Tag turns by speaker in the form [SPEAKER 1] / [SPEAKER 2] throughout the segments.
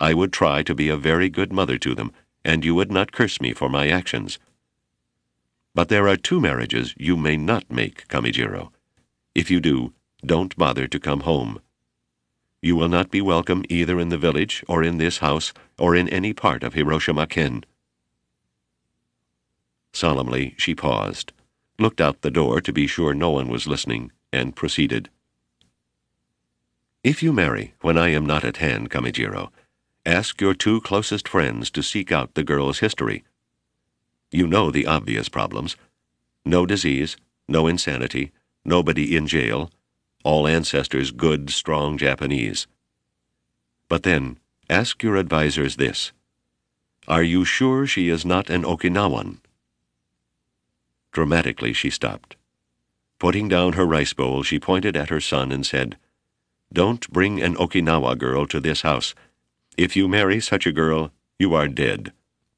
[SPEAKER 1] I would try to be a very good mother to them, and you would not curse me for my actions. But there are 2 marriages you may not make, Kamijiro. If you do, don't bother to come home. You will not be welcome either in the village, or in this house, or in any part of Hiroshima-ken." Solemnly she paused, looked out the door to be sure no one was listening, and proceeded. "If you marry when I am not at hand, Kamijiro, ask your 2 closest friends to seek out the girl's history. You know the obvious problems. No disease, no insanity, nobody in jail, all ancestors good, strong Japanese. But then, ask your advisors this. Are you sure she is not an Okinawan?" Dramatically she stopped. Putting down her rice bowl, she pointed at her son and said, "Don't bring an Okinawa girl to this house. If you marry such a girl, you are dead."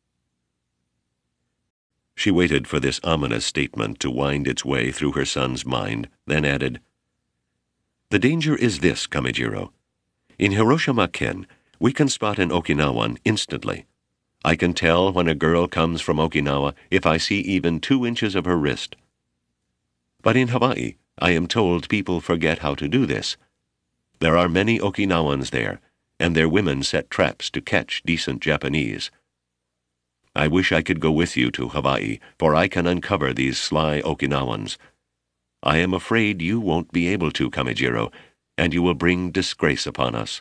[SPEAKER 1] She waited for this ominous statement to wind its way through her son's mind, then added, "The danger is this, Kamijiro. In Hiroshima-ken, we can spot an Okinawan instantly. I can tell when a girl comes from Okinawa if I see even 2 inches of her wrist. But in Hawaii, I am told people forget how to do this. There are many Okinawans there, and their women set traps to catch decent Japanese. I wish I could go with you to Hawaii, for I can uncover these sly Okinawans. I am afraid you won't be able to, Kamijiro, and you will bring disgrace upon us."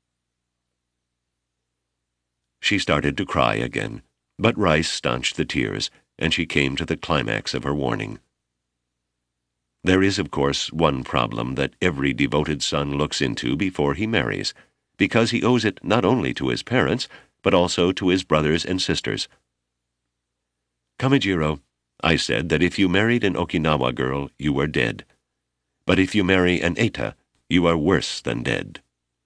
[SPEAKER 1] She started to cry again, but Rice stanched the tears, and she came to the climax of her warning. There is, of course, one problem that every devoted son looks into before he marries, because he owes it not only to his parents, but also to his brothers and sisters. "Kamijiro, I said that if you married an Okinawa girl, you were dead. But if you marry an Eta, you are worse than dead."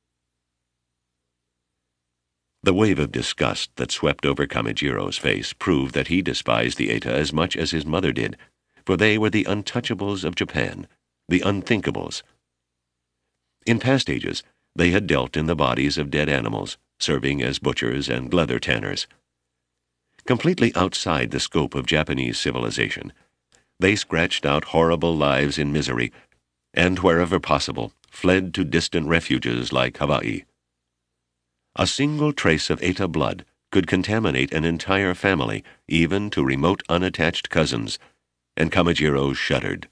[SPEAKER 1] The wave of disgust that swept over Kamijiro's face proved that he despised the Eta as much as his mother did, for they were the untouchables of Japan, the unthinkables. In past ages, they had dealt in the bodies of dead animals, serving as butchers and leather tanners. Completely outside the scope of Japanese civilization, they scratched out horrible lives in misery, and wherever possible, fled to distant refuges like Hawaii. A single trace of Eta blood could contaminate an entire family, even to remote unattached cousins, and Kamijiro shuddered.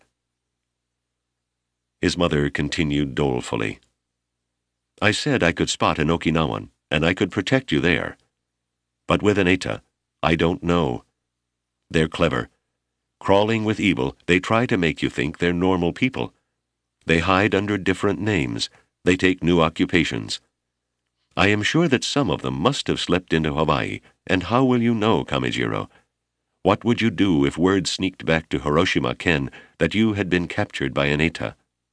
[SPEAKER 1] His mother continued dolefully. "I said I could spot an Okinawan, and I could protect you there. But with an Eta, I don't know. They're clever. Crawling with evil, they try to make you think they're normal people. They hide under different names. They take new occupations. I am sure that some of them must have slipped into Hawaii, and how will you know, Kamijiro? What would you do if word sneaked back to Hiroshima-ken that you had been captured by an Eta?"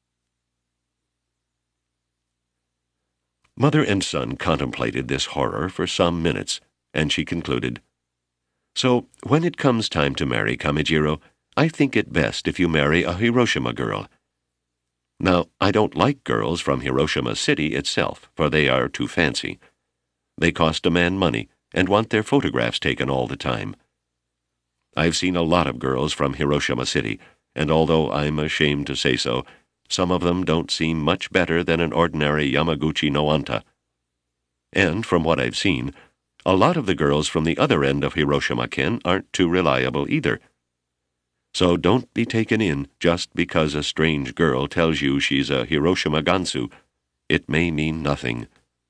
[SPEAKER 1] Mother and son contemplated this horror for some minutes, and she concluded, "So, when it comes time to marry, Kamijiro, I think it best if you marry a Hiroshima girl. Now, I don't like girls from Hiroshima City itself, for they are too fancy. They cost a man money and want their photographs taken all the time. I've seen a lot of girls from Hiroshima City, and although I'm ashamed to say so, some of them don't seem much better than an ordinary Yamaguchi no Anta. And from what I've seen, a lot of the girls from the other end of Hiroshima-ken aren't too reliable either. So don't be taken in just because a strange girl tells you she's a Hiroshima Gansu. It may mean nothing.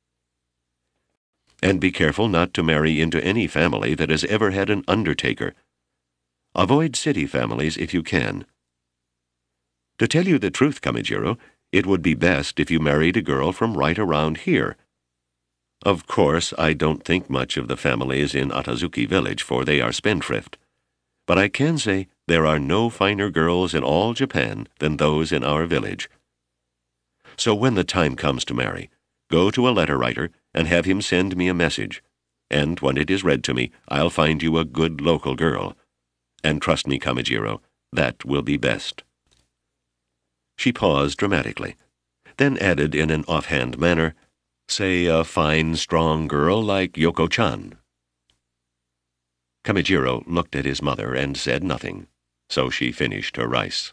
[SPEAKER 1] And be careful not to marry into any family that has ever had an undertaker. Avoid city families if you can. To tell you the truth, Kamijiro, it would be best if you married a girl from right around here. Of course, I don't think much of the families in Atazuki village, for they are spendthrift. But I can say there are no finer girls in all Japan than those in our village. So when the time comes to marry, go to a letter writer and have him send me a message, and when it is read to me, I'll find you a good local girl. And trust me, Kamijiro, that will be best." She paused dramatically, then added in an offhand manner, Say a fine, strong girl like Yoko-chan. Kamijiro looked at his mother and said nothing, so she finished her rice.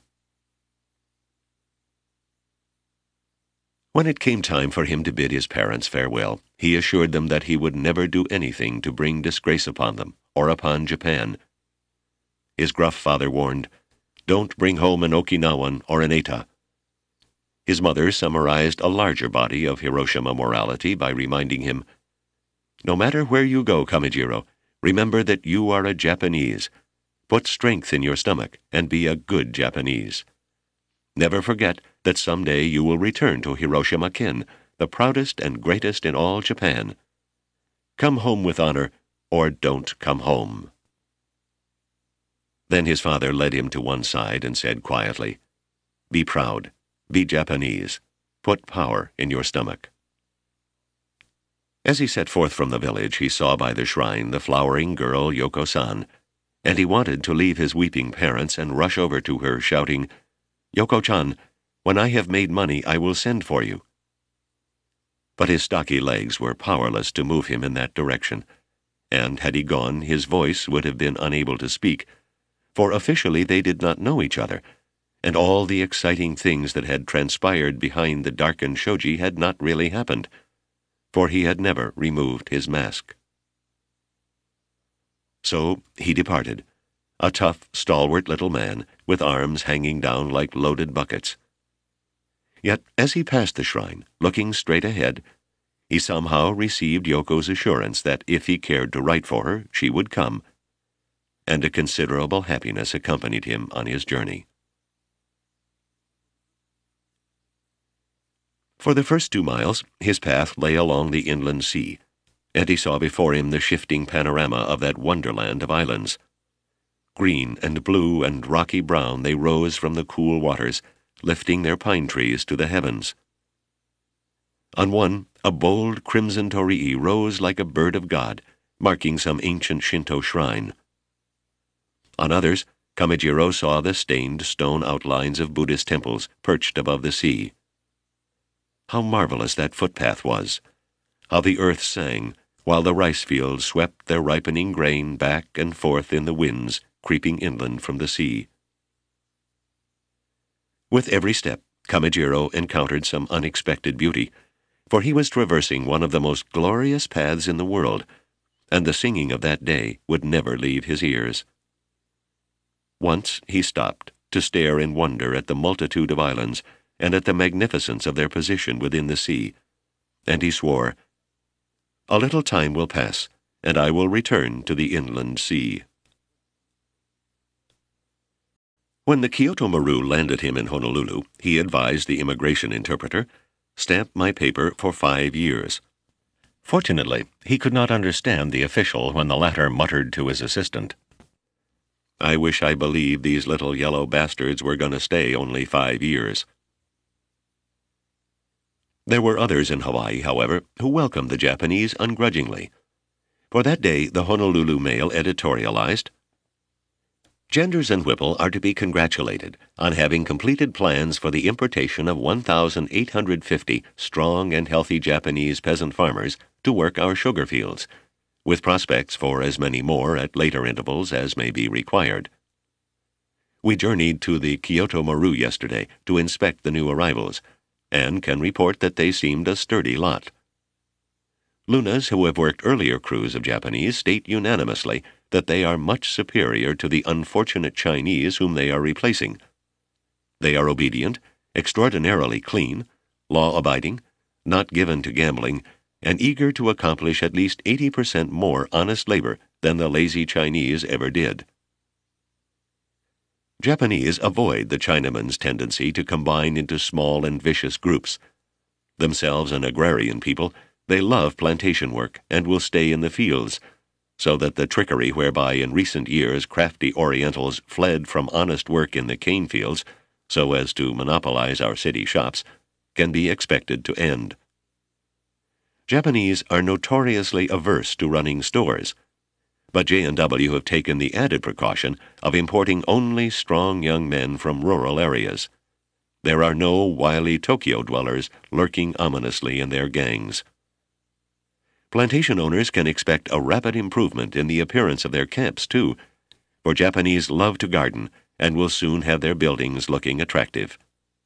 [SPEAKER 1] When it came time for him to bid his parents farewell, he assured them that he would never do anything to bring disgrace upon them or upon Japan. His gruff father warned, "Don't bring home an Okinawan or an Eta." His mother summarized a larger body of Hiroshima morality by reminding him, "No matter where you go, Kamijiro, remember that you are a Japanese. Put strength in your stomach and be a good Japanese. Never forget that someday you will return to Hiroshima-ken, the proudest and greatest in all Japan. Come home with honor, or don't come home." Then his father led him to one side and said quietly, "Be proud. Be Japanese. Put power in your stomach." As he set forth from the village, he saw by the shrine the flowering girl Yoko-san, and he wanted to leave his weeping parents and rush over to her, shouting, "Yoko-chan, when I have made money, I will send for you." But his stocky legs were powerless to move him in that direction, and had he gone, his voice would have been unable to speak, for officially they did not know each other, and all the exciting things that had transpired behind the darkened shoji had not really happened, for he had never removed his mask. So he departed, a tough, stalwart little man, with arms hanging down like loaded buckets. Yet as he passed the shrine, looking straight ahead, he somehow received Yoko's assurance that if he cared to write for her, she would come, and a considerable happiness accompanied him on his journey. For the first 2 miles, his path lay along the inland sea, and he saw before him the shifting panorama of that wonderland of islands. Green and blue and rocky brown they rose from the cool waters, lifting their pine trees to the heavens. On one, a bold crimson torii rose like a bird of God, marking some ancient Shinto shrine. On others, Kamijiro saw the stained stone outlines of Buddhist temples perched above the sea. How marvelous that footpath was! How the earth sang, while the rice fields swept their ripening grain back and forth in the winds creeping inland from the sea. With every step, Kamijiro encountered some unexpected beauty, for he was traversing one of the most glorious paths in the world, and the singing of that day would never leave his ears. Once he stopped to stare in wonder at the multitude of islands and at the magnificence of their position within the sea, and he swore, "A little time will pass, and I will return to the inland sea." When the Kyoto Maru landed him in Honolulu, he advised the immigration interpreter, "Stamp my paper for 5 years." Fortunately, he could not understand the official when the latter muttered to his assistant, "I wish I believed these little yellow bastards were going to stay only 5 years. There were others in Hawaii, however, who welcomed the Japanese ungrudgingly. For that day, the Honolulu Mail editorialized, "Genders and Whipple are to be congratulated on having completed plans for the importation of 1,850 strong and healthy Japanese peasant farmers to work our sugar fields, with prospects for as many more at later intervals as may be required. We journeyed to the Kyoto Maru yesterday to inspect the new arrivals, and can report that they seemed a sturdy lot. Lunas who have worked earlier crews of Japanese state unanimously that they are much superior to the unfortunate Chinese whom they are replacing. They are obedient, extraordinarily clean, law-abiding, not given to gambling, and eager to accomplish at least 80% more honest labor than the lazy Chinese ever did." Japanese avoid the Chinaman's tendency to combine into small and vicious groups. Themselves an agrarian people, they love plantation work and will stay in the fields, so that the trickery whereby in recent years crafty Orientals fled from honest work in the cane fields so as to monopolize our city shops can be expected to end. Japanese are notoriously averse to running stores, but J&W have taken the added precaution of importing only strong young men from rural areas. There are no wily Tokyo dwellers lurking ominously in their gangs. Plantation owners can expect a rapid improvement in the appearance of their camps, too, for Japanese love to garden and will soon have their buildings looking attractive.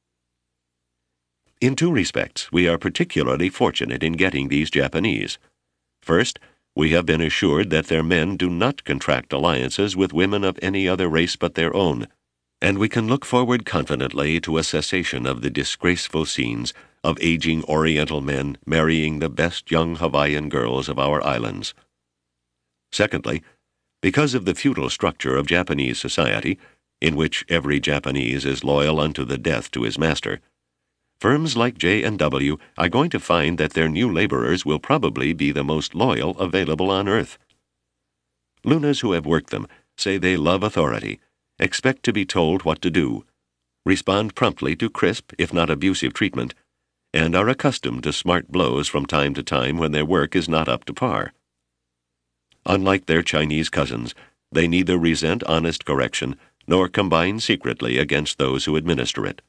[SPEAKER 1] In two respects, we are particularly fortunate in getting these Japanese. First, we have been assured that their men do not contract alliances with women of any other race but their own, and we can look forward confidently to a cessation of the disgraceful scenes of aging Oriental men marrying the best young Hawaiian girls of our islands. Secondly, because of the feudal structure of Japanese society, in which every Japanese is loyal unto the death to his master, firms like J&W are going to find that their new laborers will probably be the most loyal available on earth. Lunas who have worked them say they love authority, expect to be told what to do, respond promptly to crisp, if not abusive treatment, and are accustomed to smart blows from time to time when their work is not up to par. Unlike their Chinese cousins, they neither resent honest correction nor combine secretly against those who administer it.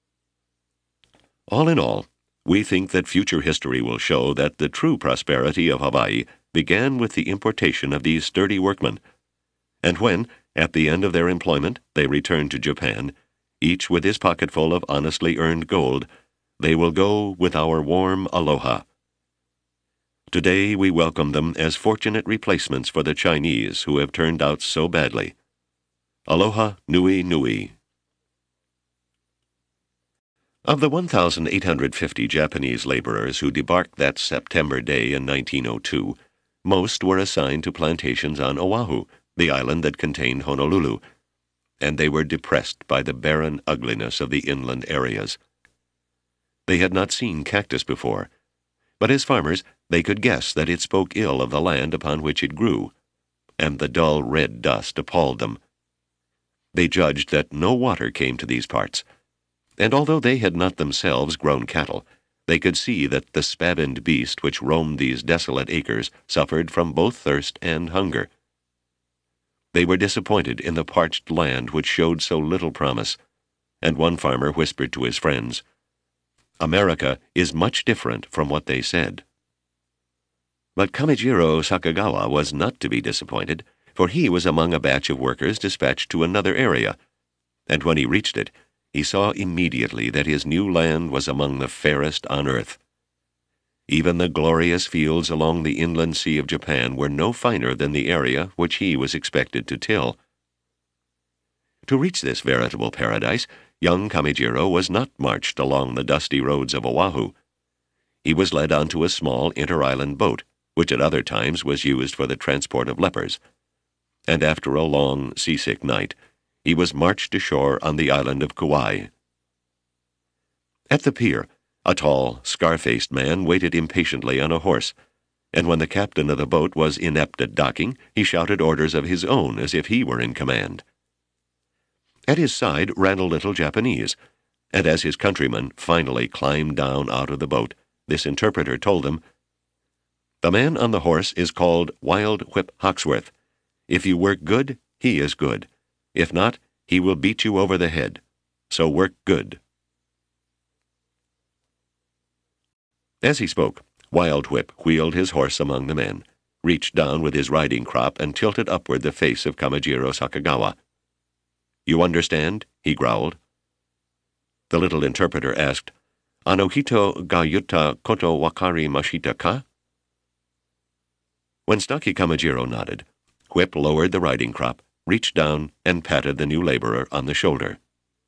[SPEAKER 1] All in all, we think that future history will show that the true prosperity of Hawaii began with the importation of these sturdy workmen, and when, at the end of their employment, they return to Japan, each with his pocketful of honestly earned gold, they will go with our warm aloha. Today we welcome them as fortunate replacements for the Chinese who have turned out so badly. Aloha nui nui. Of the 1,850 Japanese laborers who debarked that September day in 1902, most were assigned to plantations on Oahu, the island that contained Honolulu, and they were depressed by the barren ugliness of the inland areas. They had not seen cactus before, but as farmers they could guess that it spoke ill of the land upon which it grew, and the dull red dust appalled them. They judged that no water came to these parts, and although they had not themselves grown cattle, they could see that the spavined beast which roamed these desolate acres suffered from both thirst and hunger. They were disappointed in the parched land which showed so little promise, and one farmer whispered to his friends, "America is much different from what they said." But Kamijiro Sakagawa was not to be disappointed, for he was among a batch of workers dispatched to another area, and when he reached it, he saw immediately that his new land was among the fairest on earth. Even the glorious fields along the inland sea of Japan were no finer than the area which he was expected to till. To reach this veritable paradise, young Kamijiro was not marched along the dusty roads of Oahu. He was led onto a small inter-island boat, which at other times was used for the transport of lepers, and after a long, seasick night, he was marched ashore on the island of Kauai. At the pier, a tall, scar-faced man waited impatiently on a horse, and when the captain of the boat was inept at docking, he shouted orders of his own as if he were in command. At his side ran a little Japanese, and as his countryman finally climbed down out of the boat, this interpreter told him, "The man on the horse is called Wild Whip Hawksworth. If you work good, he is good. If not, he will beat you over the head. So work good." As he spoke, Wild Whip wheeled his horse among the men, reached down with his riding crop, and tilted upward the face of Kamijiro Sakagawa. "You understand?" he growled. The little interpreter asked, "Anohito ga yutta koto wakari mashita ka?" When stocky Kamijiro nodded, Whip lowered the riding crop, reached down, and patted the new laborer on the shoulder.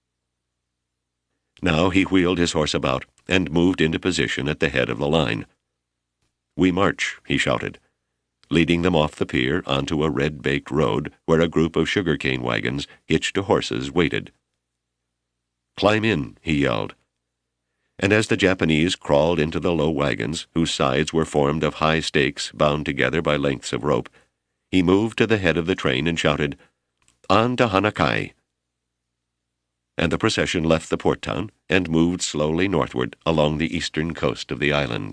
[SPEAKER 1] Now he wheeled his horse about and moved into position at the head of the line. "We march," he shouted, leading them off the pier onto a red-baked road where a group of sugar-cane wagons hitched to horses waited. "Climb in," he yelled. And as the Japanese crawled into the low wagons, whose sides were formed of high stakes bound together by lengths of rope, he moved to the head of the train and shouted, "On to Hanakai!" And the procession left the port town and moved slowly northward along the eastern coast of the island.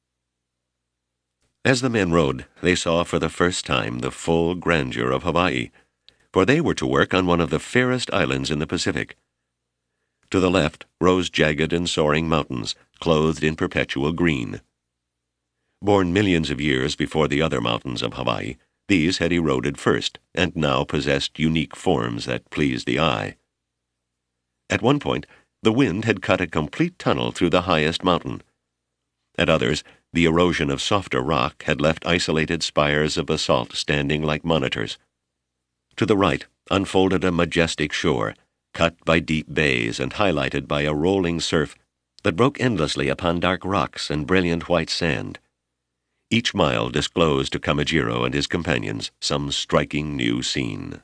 [SPEAKER 1] As the men rode, they saw for the first time the full grandeur of Hawaii, for they were to work on one of the fairest islands in the Pacific. To the left rose jagged and soaring mountains, clothed in perpetual green. Born millions of years before the other mountains of Hawaii, these had eroded first and now possessed unique forms that pleased the eye. At one point, the wind had cut a complete tunnel through the highest mountain. At others, the erosion of softer rock had left isolated spires of basalt standing like monitors. To the right unfolded a majestic shore, cut by deep bays and highlighted by a rolling surf that broke endlessly upon dark rocks and brilliant white sand. Each mile disclosed to Kamijiro and his companions some striking new scene.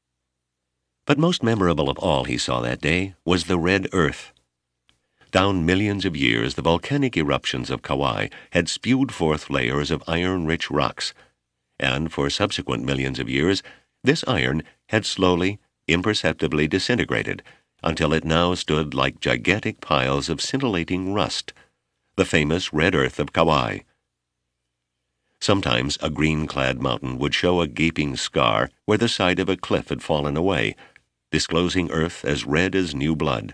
[SPEAKER 1] But most memorable of all he saw that day was the red earth. Down millions of years, the volcanic eruptions of Kauai had spewed forth layers of iron-rich rocks, and for subsequent millions of years, this iron had slowly, imperceptibly disintegrated until it now stood like gigantic piles of scintillating rust, the famous red earth of Kauai. Sometimes a green-clad mountain would show a gaping scar where the side of a cliff had fallen away, disclosing earth as red as new blood.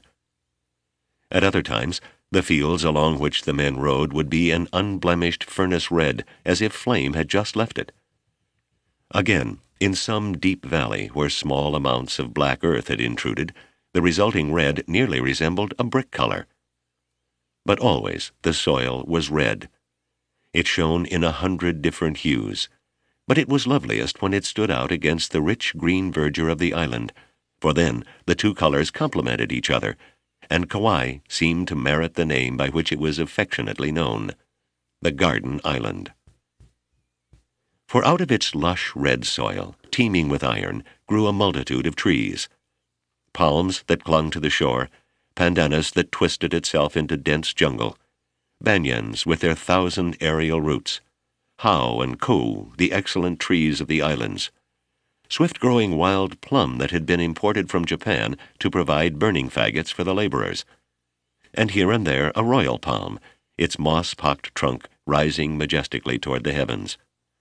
[SPEAKER 1] At other times, the fields along which the men rode would be an unblemished furnace red, as if flame had just left it. Again, in some deep valley where small amounts of black earth had intruded, the resulting red nearly resembled a brick color. But always the soil was red. It shone in 100 different hues, but it was loveliest when it stood out against the rich green verdure of the island, for then the two colors complemented each other, and Kauai seemed to merit the name by which it was affectionately known, the Garden Island. For out of its lush red soil, teeming with iron, grew a multitude of trees. Palms that clung to the shore, pandanus that twisted itself into dense jungle, banyans with their 1,000 aerial roots, hau and kou, the excellent trees of the islands, swift-growing wild plum that had been imported from Japan to provide burning faggots for the laborers, and here and there a royal palm, its moss-pocked trunk rising majestically toward the heavens.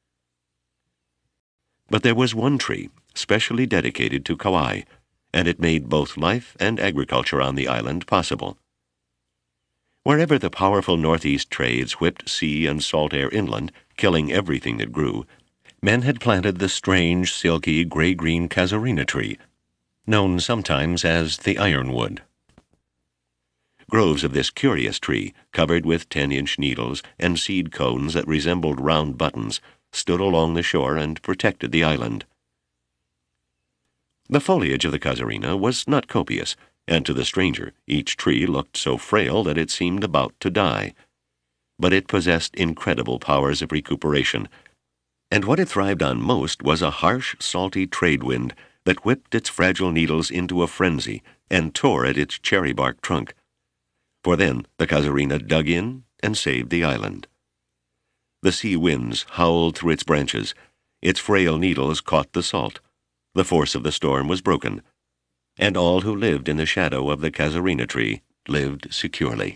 [SPEAKER 1] But there was one tree specially dedicated to Kauai, and it made both life and agriculture on the island possible. Wherever the powerful northeast trades whipped sea and salt air inland, killing everything that grew, men had planted the strange, silky, gray-green casuarina tree, known sometimes as the ironwood. Groves of this curious tree, covered with 10-inch needles and seed cones that resembled round buttons, stood along the shore and protected the island. The foliage of the casuarina was not copious, and to the stranger each tree looked so frail that it seemed about to die. But it possessed incredible powers of recuperation, and what it thrived on most was a harsh, salty trade wind that whipped its fragile needles into a frenzy and tore at its cherry-bark trunk. For then the casuarina dug in and saved the island. The sea winds howled through its branches, its frail needles caught the salt, the force of the storm was broken, and all who lived in the shadow of the casuarina tree lived securely.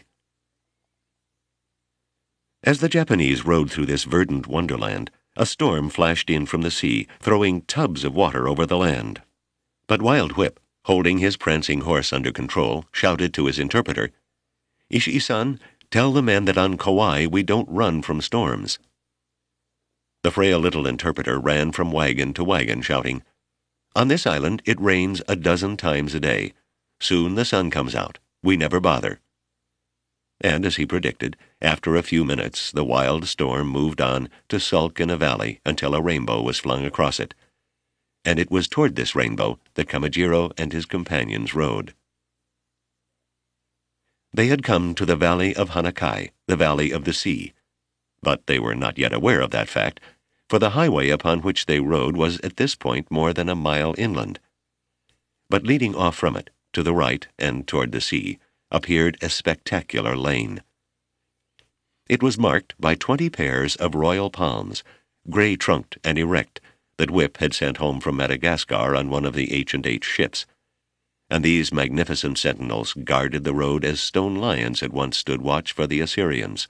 [SPEAKER 1] As the Japanese rode through this verdant wonderland, a storm flashed in from the sea, throwing tubs of water over the land. But Wild Whip, holding his prancing horse under control, shouted to his interpreter, "Ishii-san, tell the men that on Kauai we don't run from storms." The frail little interpreter ran from wagon to wagon, shouting, "On this island it rains a dozen times a day. Soon the sun comes out. We never bother." And as he predicted, after a few minutes the wild storm moved on to sulk in a valley until a rainbow was flung across it. And it was toward this rainbow that Kamijiro and his companions rode. They had come to the valley of Hanakai, the valley of the sea. But they were not yet aware of that fact, for the highway upon which they rode was at this point more than a mile inland. But leading off from it, to the right and toward the sea, appeared a spectacular lane. It was marked by 20 pairs of royal palms, gray-trunked and erect, that Whip had sent home from Madagascar on one of the H&H ships, and these magnificent sentinels guarded the road as stone lions had once stood watch for the Assyrians.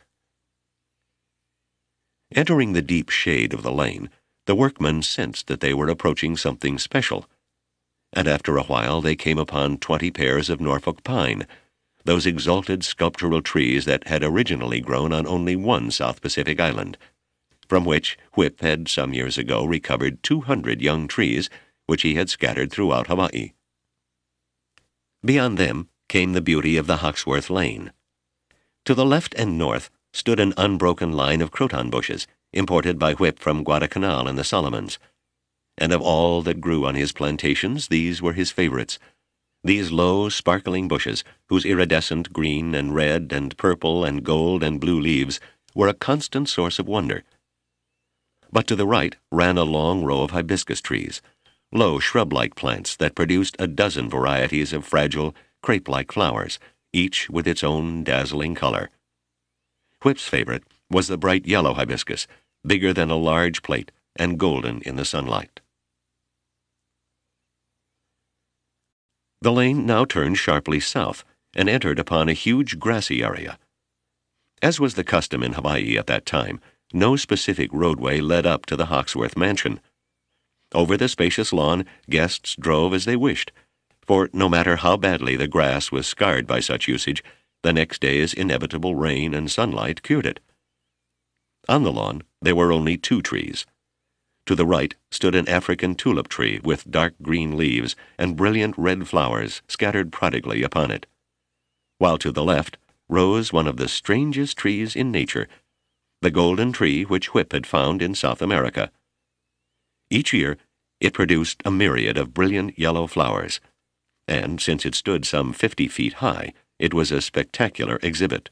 [SPEAKER 1] Entering the deep shade of the lane, the workmen sensed that they were approaching something special, and after a while they came upon 20 pairs of Norfolk pine, those exalted sculptural trees that had originally grown on only one South Pacific island, from which Whip had some years ago recovered 200 young trees which he had scattered throughout Hawaii. Beyond them came the beauty of the Hawksworth Lane. To the left and north stood an unbroken line of croton bushes, imported by Whip from Guadalcanal and the Solomons. And of all that grew on his plantations, these were his favorites. These low, sparkling bushes, whose iridescent green and red and purple and gold and blue leaves were a constant source of wonder. But to the right ran a long row of hibiscus trees, low shrub-like plants that produced a dozen varieties of fragile, crepe-like flowers, each with its own dazzling color. Whip's favorite was the bright yellow hibiscus, bigger than a large plate and golden in the sunlight. The lane now turned sharply south and entered upon a huge grassy area. As was the custom in Hawaii at that time, no specific roadway led up to the Hawksworth mansion. Over the spacious lawn, guests drove as they wished, for no matter how badly the grass was scarred by such usage, the next day's inevitable rain and sunlight cured it. On the lawn there were only 2 trees. To the right stood an African tulip tree with dark green leaves and brilliant red flowers scattered prodigally upon it, while to the left rose one of the strangest trees in nature, the golden tree which Whip had found in South America. Each year it produced a myriad of brilliant yellow flowers, and since it stood some 50 feet high, it was a spectacular exhibit.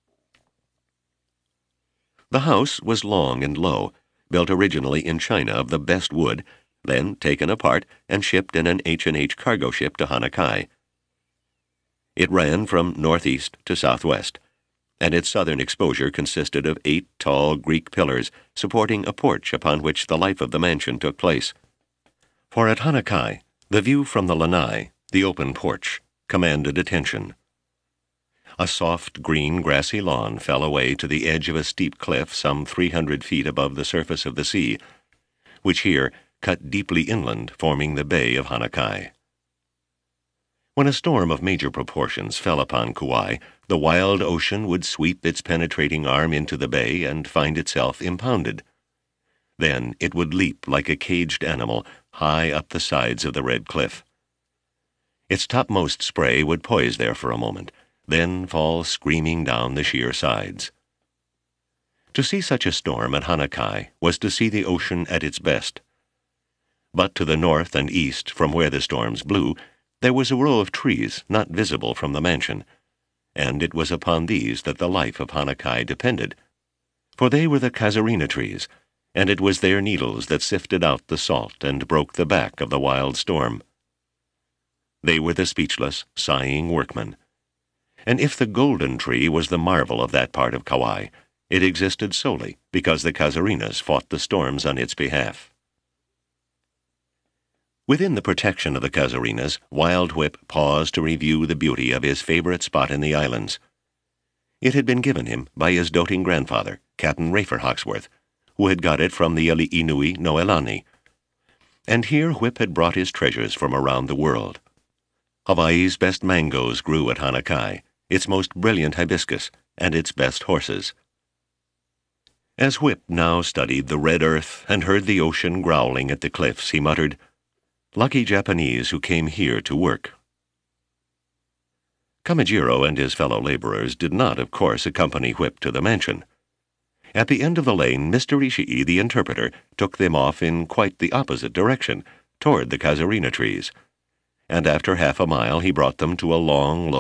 [SPEAKER 1] The house was long and low, built originally in China of the best wood, then taken apart and shipped in an H&H cargo ship to Hanakai. It ran from northeast to southwest, and its southern exposure consisted of 8 tall Greek pillars supporting a porch upon which the life of the mansion took place. For at Hanakai, the view from the lanai, the open porch, commanded attention. A soft green grassy lawn fell away to the edge of a steep cliff some 300 feet above the surface of the sea, which here cut deeply inland, forming the bay of Hanakai. When a storm of major proportions fell upon Kauai, the wild ocean would sweep its penetrating arm into the bay and find itself impounded. Then it would leap like a caged animal high up the sides of the red cliff. Its topmost spray would poise there for a moment, then fall screaming down the sheer sides. To see such a storm at Hanakai was to see the ocean at its best. But to the north and east, from where the storms blew, there was a row of trees not visible from the mansion, and it was upon these that the life of Hanakai depended, for they were the casuarina trees, and it was their needles that sifted out the salt and broke the back of the wild storm. They were the speechless, sighing workmen. And if the golden tree was the marvel of that part of Kauai, it existed solely because the casuarinas fought the storms on its behalf. Within the protection of the casuarinas, Wild Whip paused to review the beauty of his favorite spot in the islands. It had been given him by his doting grandfather, Captain Rafer Hawksworth, who had got it from the Ali'inui Noelani. And here Whip had brought his treasures from around the world. Hawaii's best mangoes grew at Hanakai, its most brilliant hibiscus, and its best horses. As Whip now studied the red earth and heard the ocean growling at the cliffs, he muttered, "Lucky Japanese who came here to work." Kamijiro and his fellow laborers did not, of course, accompany Whip to the mansion. At the end of the lane, Mr. Ishii, the interpreter, took them off in quite the opposite direction, toward the casuarina trees, and after half a mile he brought them to a long, low